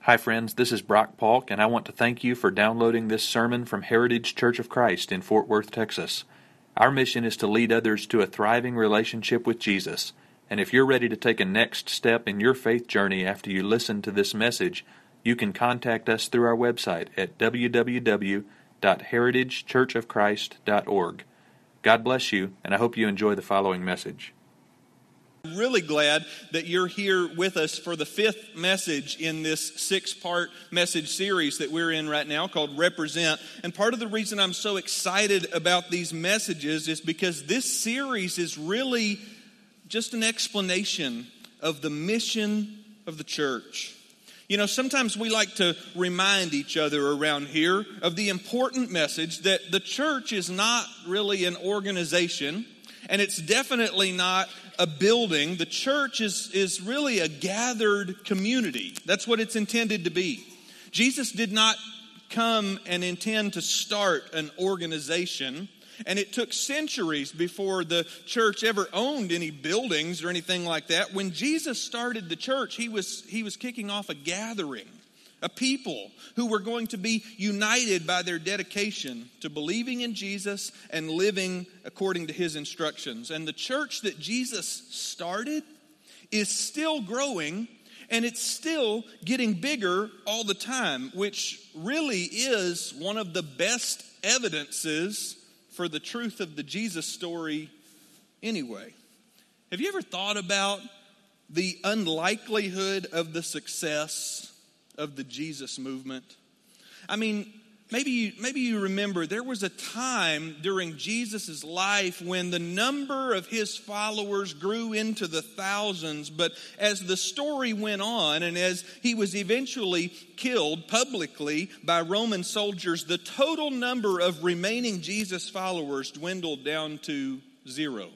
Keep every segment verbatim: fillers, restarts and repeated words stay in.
Hi friends, this is Brock Polk, and I want to thank you for downloading this sermon from Heritage Church of Christ in Fort Worth, Texas. Our mission is to lead others to a thriving relationship with Jesus, and if you're ready to take a next step in your faith journey after you listen to this message, you can contact us through our website at w w w dot heritage church of christ dot org. God bless you, and I hope you enjoy the following message. Really glad that you're here with us for the fifth message in this six-part message series that we're in right now called Represent. And part of the reason I'm so excited about these messages is because this series is really just an explanation of the mission of the church. You know, sometimes we like to remind each other around here of the important message that the church is not really an organization, and it's definitely not a building. The church is, is really a gathered community. That's what it's intended to be. Jesus did not come and intend to start an organization, and it took centuries before the church ever owned any buildings or anything like that. When Jesus started the church, he was, he was kicking off a gathering, a people who were going to be united by their dedication to believing in Jesus and living according to his instructions. And the church that Jesus started is still growing, and it's still getting bigger all the time, which really is one of the best evidences for the truth of the Jesus story anyway. Have you ever thought about the unlikelihood of the success of the Jesus movement? I mean, maybe you, maybe you remember there was a time during Jesus' life when the number of his followers grew into the thousands, but as the story went on and as he was eventually killed publicly by Roman soldiers, the total number of remaining Jesus followers dwindled down to zero.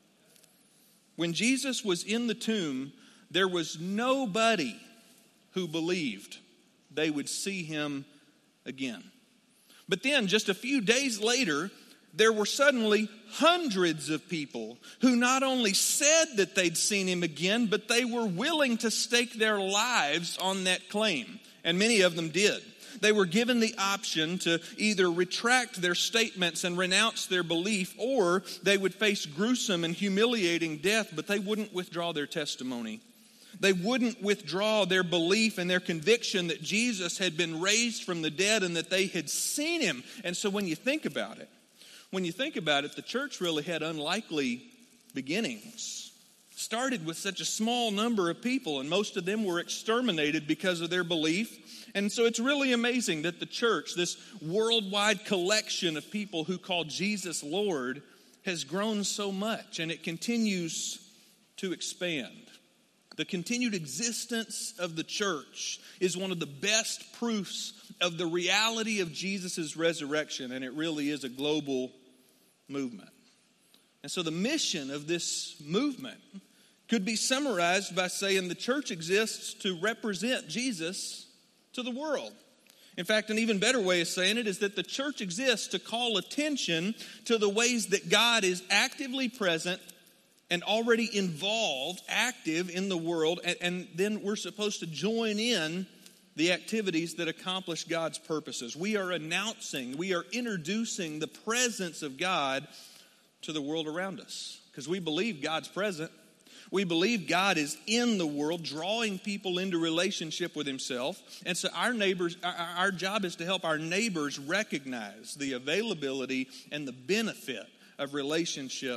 When Jesus was in the tomb, there was nobody who believed they would see him again. But then, just a few days later, there were suddenly hundreds of people who not only said that they'd seen him again, but they were willing to stake their lives on that claim. And many of them did. They were given the option to either retract their statements and renounce their belief, or they would face gruesome and humiliating death, but they wouldn't withdraw their testimony. They wouldn't withdraw their belief and their conviction that Jesus had been raised from the dead and that they had seen him. And so when you think about it, when you think about it, the church really had unlikely beginnings. Started with such a small number of people, and most of them were exterminated because of their belief. And so it's really amazing that the church, this worldwide collection of people who call Jesus Lord, has grown so much, and it continues to expand. The continued existence of the church is one of the best proofs of the reality of Jesus' resurrection, and it really is a global movement. And so the mission of this movement could be summarized by saying the church exists to represent Jesus to the world. In fact, an even better way of saying it is that the church exists to call attention to the ways that God is actively present and already involved, active in the world, and, and then we're supposed to join in the activities that accomplish God's purposes. We are announcing, we are introducing the presence of God to the world around us, because we believe God's present. We believe God is in the world, drawing people into relationship with himself. And so our neighbors, our, our job is to help our neighbors recognize the availability and the benefit of relationship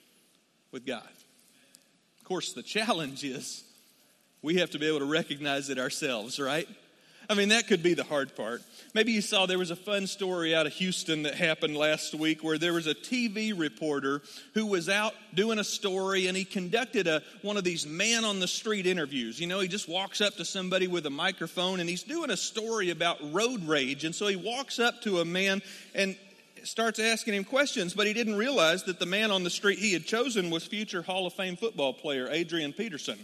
with God. Of course, the challenge is we have to be able to recognize it ourselves, right? I mean, that could be the hard part. Maybe you saw there was a fun story out of Houston that happened last week where there was a T V reporter who was out doing a story, and he conducted a one of these man-on-the-street interviews. You know, he just walks up to somebody with a microphone, and he's doing a story about road rage. And so he walks up to a man and starts asking him questions, but he didn't realize that the man on the street he had chosen was future Hall of Fame football player Adrian Peterson.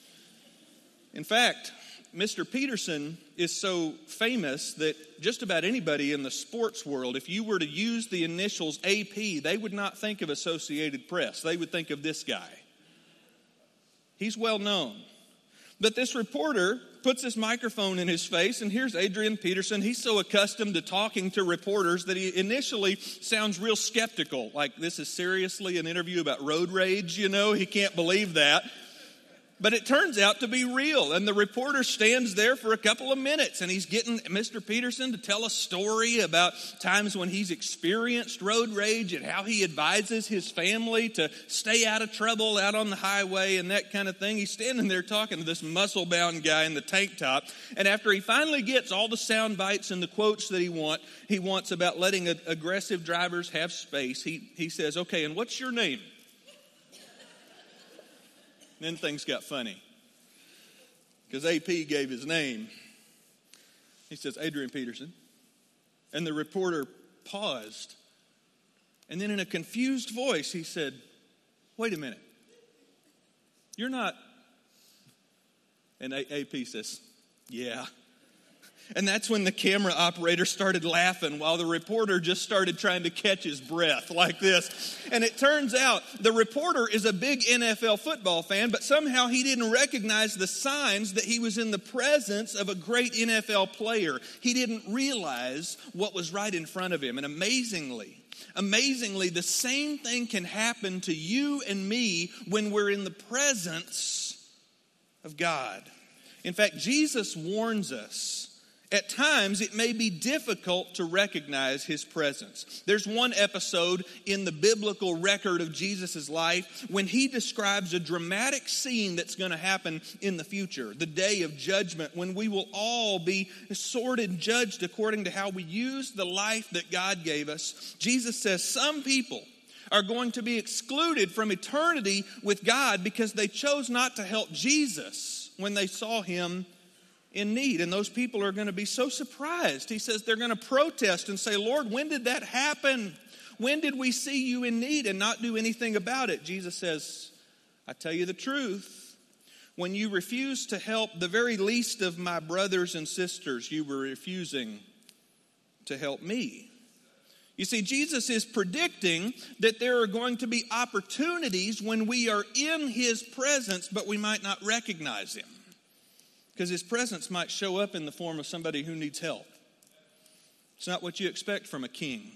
In fact, Mister Peterson is so famous that just about anybody in the sports world, if you were to use the initials A P, they would not think of Associated Press. They would think of this guy. He's well known. But this reporter puts this microphone in his face, and here's Adrian Peterson. He's so accustomed to talking to reporters that he initially sounds real skeptical, like this is seriously an interview about road rage, you know? He can't believe that. But it turns out to be real, and the reporter stands there for a couple of minutes, and he's getting Mister Peterson to tell a story about times when he's experienced road rage and how he advises his family to stay out of trouble out on the highway and that kind of thing. He's standing there talking to this muscle-bound guy in the tank top, and after he finally gets all the sound bites and the quotes that he want, he wants about letting a, aggressive drivers have space, he, he says, okay, and what's your name? Then things got funny because A P gave his name. He says, Adrian Peterson. And the reporter paused. And then in a confused voice, he said, wait a minute. You're not. And A P says, yeah. And that's when the camera operator started laughing while the reporter just started trying to catch his breath like this. And it turns out the reporter is a big N F L football fan, but somehow he didn't recognize the signs that he was in the presence of a great N F L player. He didn't realize what was right in front of him. And amazingly, amazingly, the same thing can happen to you and me when we're in the presence of God. In fact, Jesus warns us. At times, it may be difficult to recognize his presence. There's one episode in the biblical record of Jesus' life when he describes a dramatic scene that's going to happen in the future, the day of judgment, when we will all be sorted and judged according to how we use the life that God gave us. Jesus says some people are going to be excluded from eternity with God because they chose not to help Jesus when they saw him in need. And those people are going to be so surprised. He says they're going to protest and say, Lord, when did that happen? When did we see you in need and not do anything about it? Jesus says, I tell you the truth. When you refuse to help the very least of my brothers and sisters, you were refusing to help me. You see, Jesus is predicting that there are going to be opportunities when we are in his presence, but we might not recognize him. Because his presence might show up in the form of somebody who needs help. It's not what you expect from a king.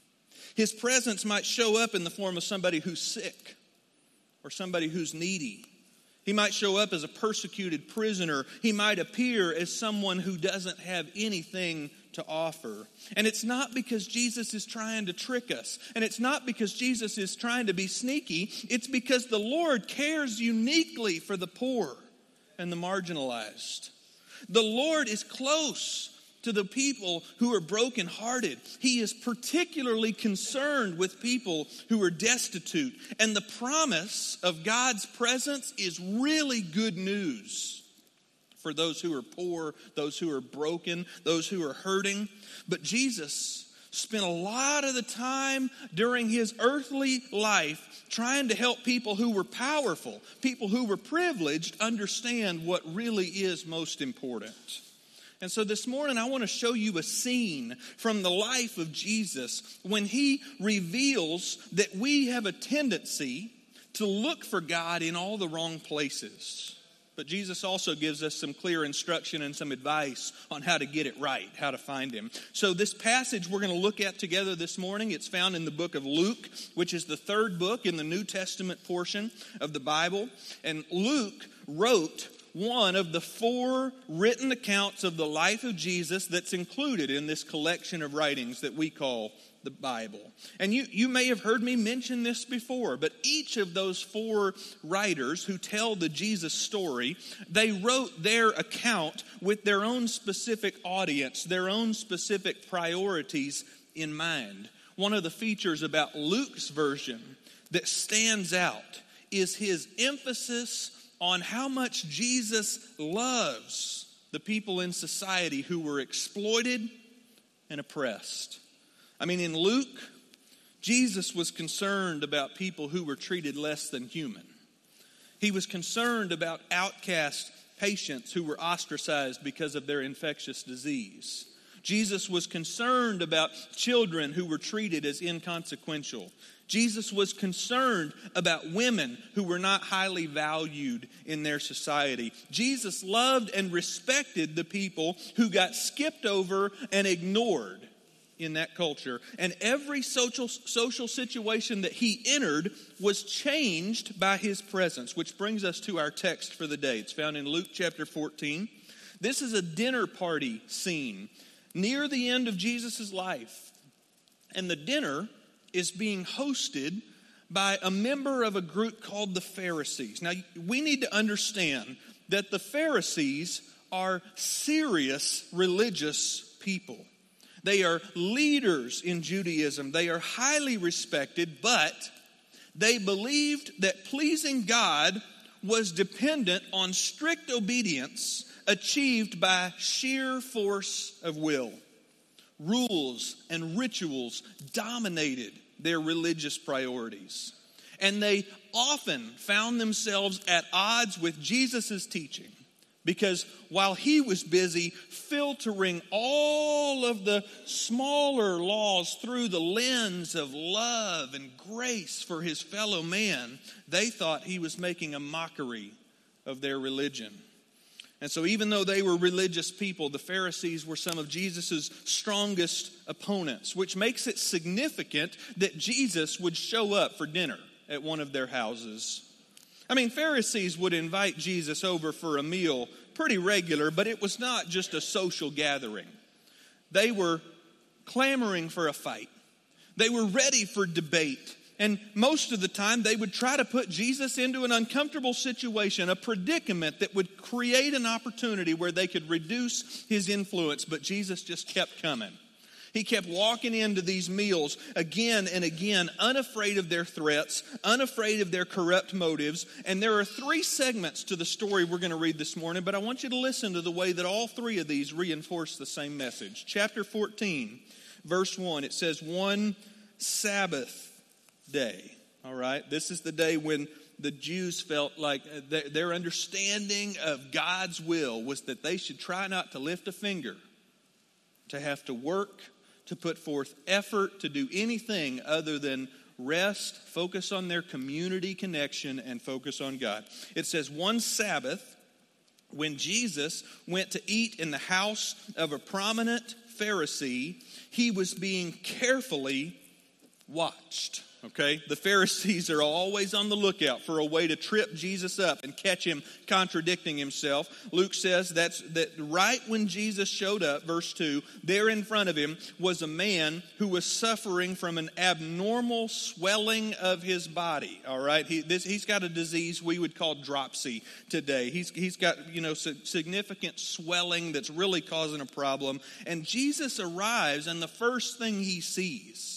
His presence might show up in the form of somebody who's sick or somebody who's needy. He might show up as a persecuted prisoner. He might appear as someone who doesn't have anything to offer. And it's not because Jesus is trying to trick us. And it's not because Jesus is trying to be sneaky. It's because the Lord cares uniquely for the poor and the marginalized. The Lord is close to the people who are brokenhearted. He is particularly concerned with people who are destitute. And the promise of God's presence is really good news for those who are poor, those who are broken, those who are hurting. But Jesus spent a lot of the time during his earthly life trying to help people who were powerful, people who were privileged, understand what really is most important. And so this morning I want to show you a scene from the life of Jesus when he reveals that we have a tendency to look for God in all the wrong places. But Jesus also gives us some clear instruction and some advice on how to get it right, how to find him. So this passage we're going to look at together this morning, it's found in the book of Luke, which is the third book in the New Testament portion of the Bible. And Luke wrote one of the four written accounts of the life of Jesus that's included in this collection of writings that we call the Bible. And you, you may have heard me mention this before, but each of those four writers who tell the Jesus story, they wrote their account with their own specific audience, their own specific priorities in mind. One of the features about Luke's version that stands out is his emphasis on how much Jesus loves the people in society who were exploited and oppressed. I mean, in Luke, Jesus was concerned about people who were treated less than human. He was concerned about outcast patients who were ostracized because of their infectious disease. Jesus was concerned about children who were treated as inconsequential. Jesus was concerned about women who were not highly valued in their society. Jesus loved and respected the people who got skipped over and ignored in that culture. And every social, social situation that he entered was changed by his presence, which brings us to our text for the day. It's found in Luke chapter fourteen. This is a dinner party scene near the end of Jesus' life. And the dinner is being hosted by a member of a group called the Pharisees. Now, we need to understand that the Pharisees are serious religious people. They are leaders in Judaism. They are highly respected, but they believed that pleasing God was dependent on strict obedience achieved by sheer force of will. Rules and rituals dominated their religious priorities. And they often found themselves at odds with Jesus' teaching, because while he was busy filtering all of the smaller laws through the lens of love and grace for his fellow man, they thought he was making a mockery of their religion. And so even though they were religious people, the Pharisees were some of Jesus' strongest opponents, which makes it significant that Jesus would show up for dinner at one of their houses. I mean, Pharisees would invite Jesus over for a meal pretty regular, but it was not just a social gathering. They were clamoring for a fight. They were ready for debate. And most of the time, they would try to put Jesus into an uncomfortable situation, a predicament that would create an opportunity where they could reduce his influence. But Jesus just kept coming. He kept walking into these meals again and again, unafraid of their threats, unafraid of their corrupt motives. And there are three segments to the story we're going to read this morning, but I want you to listen to the way that all three of these reinforce the same message. Chapter fourteen, verse one, it says, one Sabbath day. All right, this is the day when the Jews felt like their understanding of God's will was that they should try not to lift a finger, to have to work, to put forth effort, to do anything other than rest, focus on their community connection, and focus on God. It says one Sabbath, when Jesus went to eat in the house of a prominent Pharisee, he was being carefully watched. Okay, the Pharisees are always on the lookout for a way to trip Jesus up and catch him contradicting himself. Luke says that's that right when Jesus showed up, verse two, there in front of him was a man who was suffering from an abnormal swelling of his body. All right, he, this, he's got a disease we would call dropsy today. He's he's got you know significant swelling that's really causing a problem. And Jesus arrives, and the first thing he sees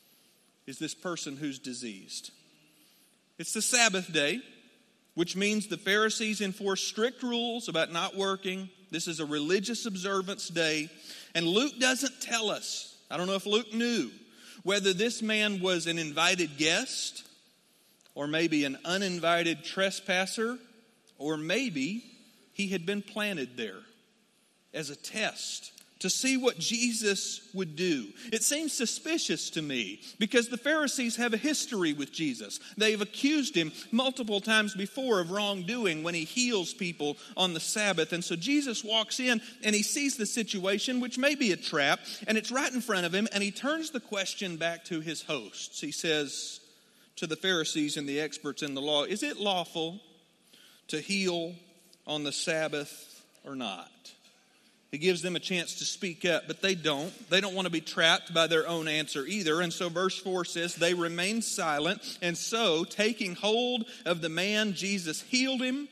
is this person who's diseased. It's the Sabbath day, which means the Pharisees enforce strict rules about not working. This is a religious observance day. And Luke doesn't tell us, I don't know if Luke knew, whether this man was an invited guest or maybe an uninvited trespasser, or maybe he had been planted there as a test to see what Jesus would do. It seems suspicious to me because the Pharisees have a history with Jesus. They've accused him multiple times before of wrongdoing when he heals people on the Sabbath. And so Jesus walks in and he sees the situation, which may be a trap, and it's right in front of him, and he turns the question back to his hosts. He says to the Pharisees and the experts in the law, is it lawful to heal on the Sabbath or not? He gives them a chance to speak up, but they don't. They don't want to be trapped by their own answer either. And so verse four says, they remained silent. And so, taking hold of the man, Jesus healed him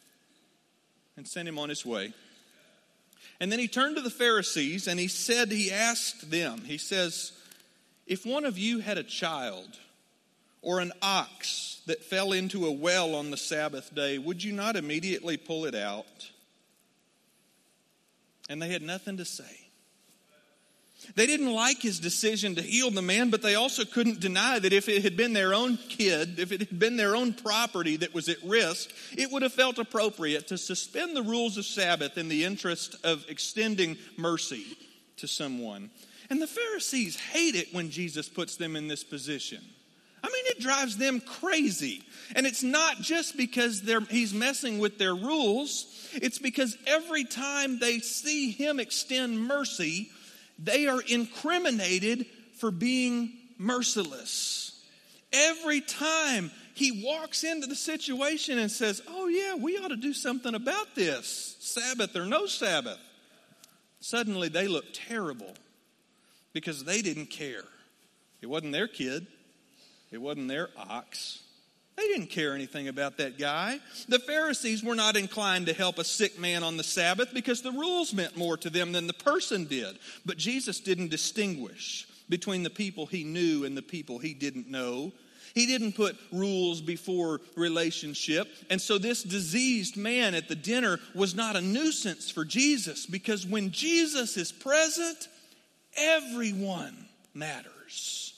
and sent him on his way. And then he turned to the Pharisees and he said, he asked them, he says, if one of you had a child or an ox that fell into a well on the Sabbath day, would you not immediately pull it out? And they had nothing to say. They didn't like his decision to heal the man, but they also couldn't deny that if it had been their own kid, if it had been their own property that was at risk, it would have felt appropriate to suspend the rules of Sabbath in the interest of extending mercy to someone. And the Pharisees hate it when Jesus puts them in this position. I it drives them crazy. And it's not just because they're, he's messing with their rules. It's because every time they see him extend mercy, they are incriminated for being merciless. Every time he walks into the situation and says, oh yeah, we ought to do something about this, Sabbath or no Sabbath, suddenly they look terrible because they didn't care. It wasn't their kid. It wasn't their ox. They didn't care anything about that guy. The Pharisees were not inclined to help a sick man on the Sabbath because the rules meant more to them than the person did. But Jesus didn't distinguish between the people he knew and the people he didn't know. He didn't put rules before relationship. And so this diseased man at the dinner was not a nuisance for Jesus, because when Jesus is present, everyone matters.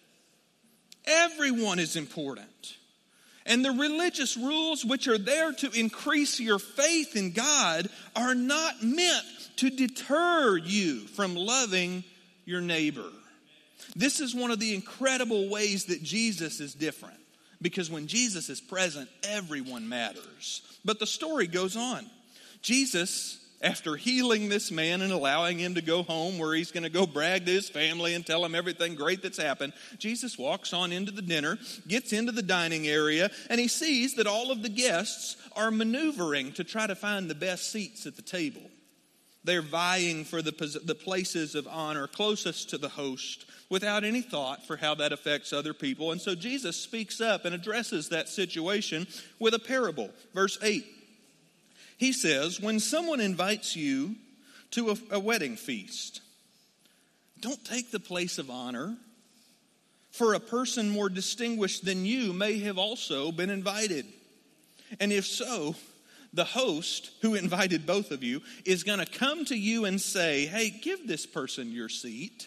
Everyone is important. And the religious rules, which are there to increase your faith in God, are not meant to deter you from loving your neighbor. This is one of the incredible ways that Jesus is different, because when Jesus is present, everyone matters. But the story goes on. Jesus, after healing this man and allowing him to go home where he's going to go brag to his family and tell them everything great that's happened, Jesus walks on into the dinner, gets into the dining area, and he sees that all of the guests are maneuvering to try to find the best seats at the table. They're vying for the, the places of honor closest to the host without any thought for how that affects other people. And so Jesus speaks up and addresses that situation with a parable. Verse eight. He says, when someone invites you to a, a wedding feast, don't take the place of honor, for a person more distinguished than you may have also been invited. And if so, the host who invited both of you is going to come to you and say, hey, give this person your seat.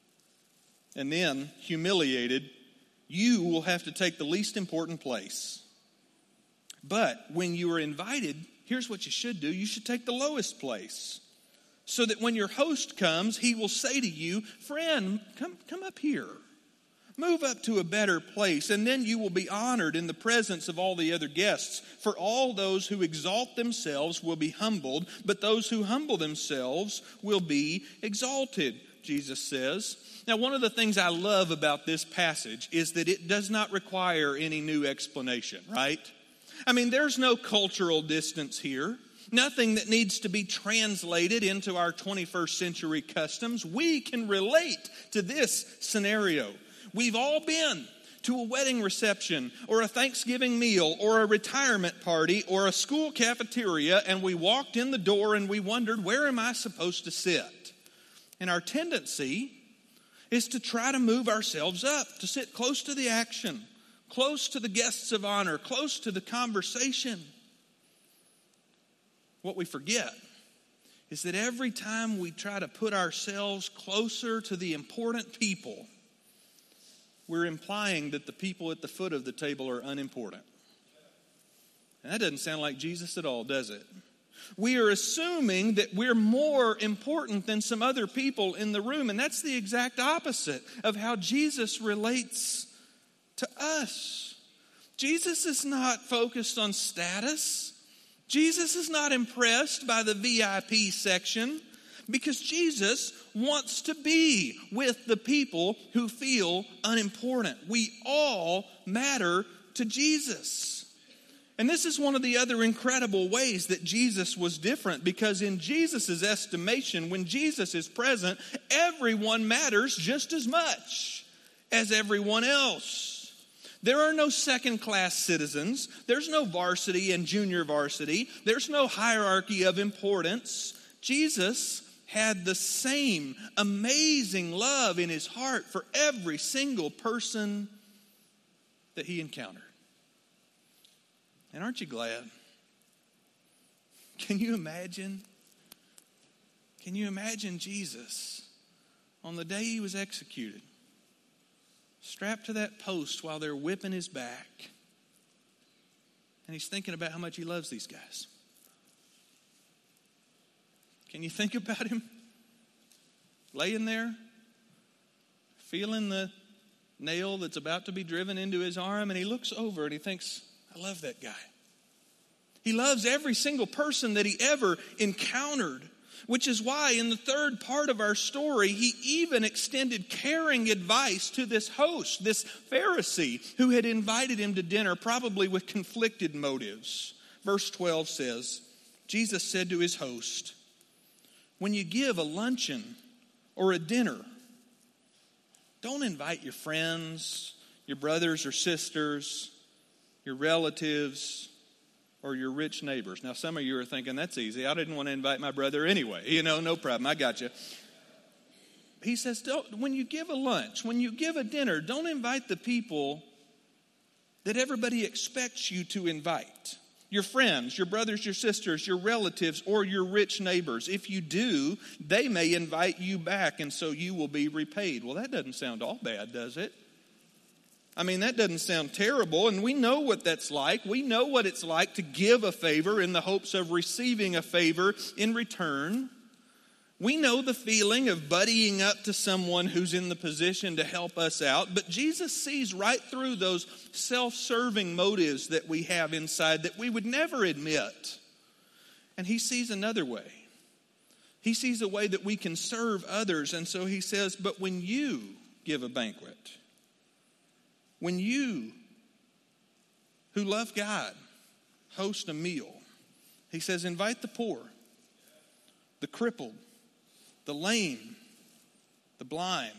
And then, humiliated, you will have to take the least important place. But when you are invited, here's what you should do. You should take the lowest place, so that when your host comes, he will say to you, friend, come, come up here. Move up to a better place, and then you will be honored in the presence of all the other guests. For all those who exalt themselves will be humbled, but those who humble themselves will be exalted, Jesus says. Now, one of the things I love about this passage is that it does not require any new explanation, right? I mean, there's no cultural distance here. Nothing that needs to be translated into our twenty-first century customs. We can relate to this scenario. We've all been to a wedding reception or a Thanksgiving meal or a retirement party or a school cafeteria, and we walked in the door and we wondered, where am I supposed to sit? And our tendency is to try to move ourselves up, to sit close to the action, close to the guests of honor, close to the conversation. What we forget is that every time we try to put ourselves closer to the important people, we're implying that the people at the foot of the table are unimportant. And that doesn't sound like Jesus at all, does it? We are assuming that we're more important than some other people in the room, and that's the exact opposite of how Jesus relates to us. Jesus is not focused on status. Jesus is not impressed by the V I P section, because Jesus wants to be with the people who feel unimportant. We all matter to Jesus. And this is one of the other incredible ways that Jesus was different, because in Jesus' estimation, when Jesus is present, everyone matters just as much as everyone else. There are no second-class citizens. There's no varsity and junior varsity. There's no hierarchy of importance. Jesus had the same amazing love in his heart for every single person that he encountered. And aren't you glad? Can you imagine? Can you imagine Jesus on the day he was executed, strapped to that post while they're whipping his back, and he's thinking about how much he loves these guys? Can you think about him laying there, feeling the nail that's about to be driven into his arm, and he looks over and he thinks, I love that guy. He loves every single person that he ever encountered, which is why in the third part of our story, he even extended caring advice to this host, this Pharisee who had invited him to dinner, probably with conflicted motives. Verse twelve says, Jesus said to his host, when you give a luncheon or a dinner, don't invite your friends, your brothers or sisters, your relatives, or your rich neighbors. Now, some of you are thinking, that's easy. I didn't want to invite my brother anyway. You know, no problem. I got you. He says, don't, when you give a lunch, when you give a dinner, don't invite the people that everybody expects you to invite. Your friends, your brothers, your sisters, your relatives, or your rich neighbors. If you do, they may invite you back, and so you will be repaid. Well, that doesn't sound all bad, does it? I mean, that doesn't sound terrible, and we know what that's like. We know what it's like to give a favor in the hopes of receiving a favor in return. We know the feeling of buddying up to someone who's in the position to help us out, but Jesus sees right through those self-serving motives that we have inside that we would never admit. And he sees another way. He sees a way that we can serve others, and so he says, but when you give a banquet, when you, who love God, host a meal, he says, invite the poor, the crippled, the lame, the blind,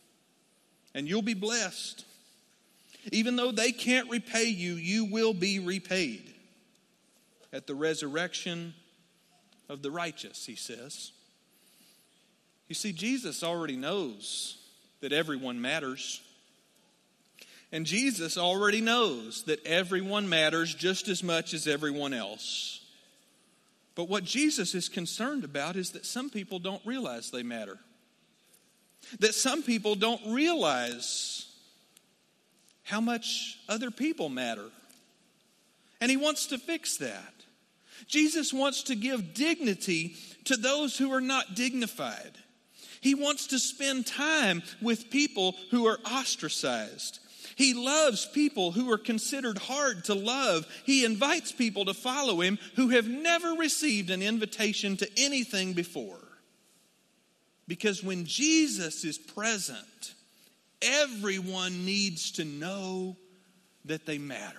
and you'll be blessed. Even though they can't repay you, you will be repaid at the resurrection of the righteous, he says. You see, Jesus already knows that everyone matters. And Jesus already knows that everyone matters just as much as everyone else. But what Jesus is concerned about is that some people don't realize they matter. That some people don't realize how much other people matter. And he wants to fix that. Jesus wants to give dignity to those who are not dignified. He wants to spend time with people who are ostracized. He loves people who are considered hard to love. He invites people to follow him who have never received an invitation to anything before. Because when Jesus is present, everyone needs to know that they matter.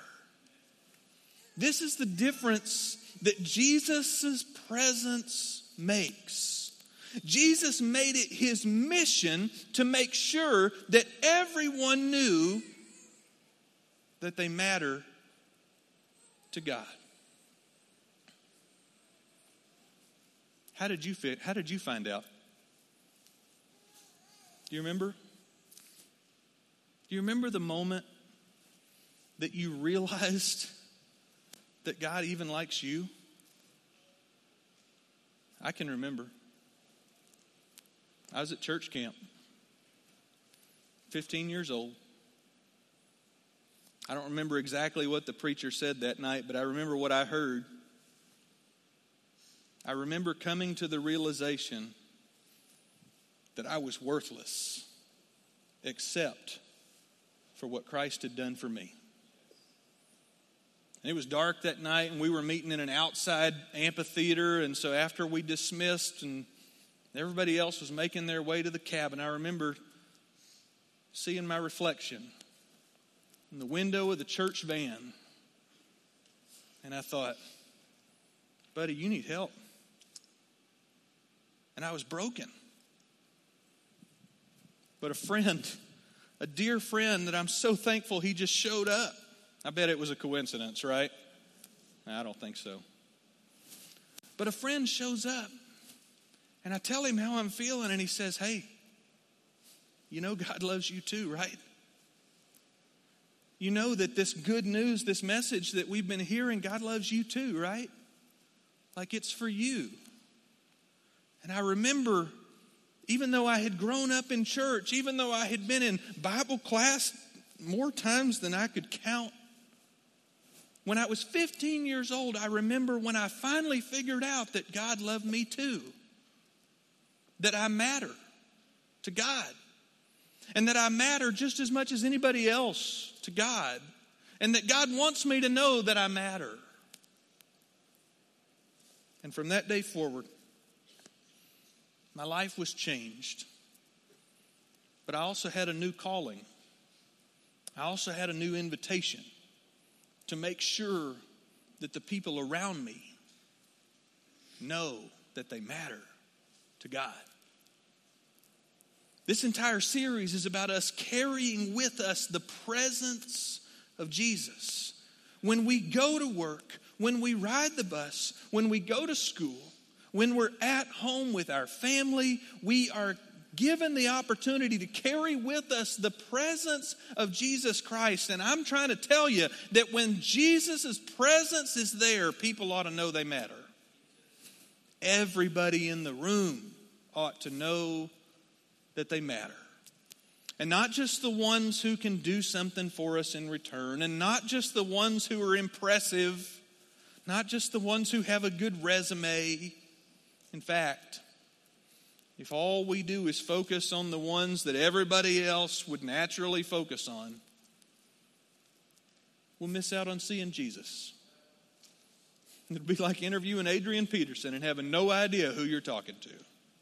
This is the difference that Jesus' presence makes. Jesus made it his mission to make sure that everyone knew that they matter to God. How did you fit? How did you find out? Do you remember? Do you remember the moment that you realized that God even likes you? I can remember. I was at church camp, fifteen years old. I don't remember exactly what the preacher said that night, but I remember what I heard. I remember coming to the realization that I was worthless except for what Christ had done for me. And it was dark that night, and we were meeting in an outside amphitheater, and so after we dismissed and everybody else was making their way to the cabin, I remember seeing my reflection in the window of the church van. And I thought, buddy, you need help. And I was broken. But a friend, a dear friend that I'm so thankful he just showed up. I bet it was a coincidence, right? I don't think so. But a friend shows up. And I tell him how I'm feeling, and he says, hey, you know God loves you too, right? You know that this good news, this message that we've been hearing, God loves you too, right? Like it's for you. And I remember, even though I had grown up in church, even though I had been in Bible class more times than I could count, when I was fifteen years old, I remember when I finally figured out that God loved me too. That I matter to God. and that I matter just as much as anybody else to God, and that God wants me to know that I matter. And from that day forward, my life was changed. But I also had a new calling. I also had a new invitation to make sure that the people around me know that they matter to God. This entire series is about us carrying with us the presence of Jesus. When we go to work, when we ride the bus, when we go to school, when we're at home with our family, we are given the opportunity to carry with us the presence of Jesus Christ. And I'm trying to tell you that when Jesus' presence is there, people ought to know they matter. Everybody in the room ought to know that they matter. And not just the ones who can do something for us in return, and not just the ones who are impressive, not just the ones who have a good resume. In fact, if all we do is focus on the ones that everybody else would naturally focus on, we'll miss out on seeing Jesus. It'd be like interviewing Adrian Peterson and having no idea who you're talking to.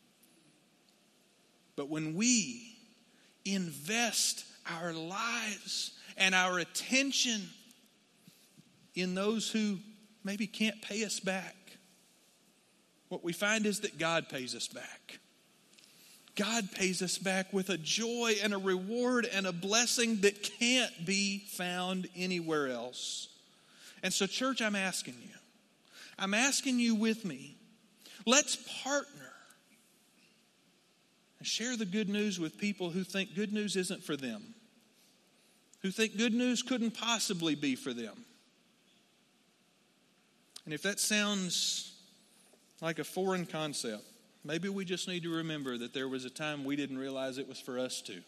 But when we invest our lives and our attention in those who maybe can't pay us back, what we find is that God pays us back. God pays us back with a joy and a reward and a blessing that can't be found anywhere else. And so, church, I'm asking you, I'm asking you with me, let's partner and share the good news with people who think good news isn't for them, who think good news couldn't possibly be for them. And if that sounds like a foreign concept, maybe we just need to remember that there was a time we didn't realize it was for us too.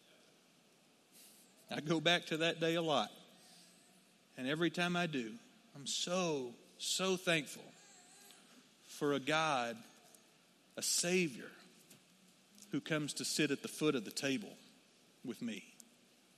I go back to that day a lot. And every time I do, I'm so, so thankful for a God, a Savior, who comes to sit at the foot of the table with me.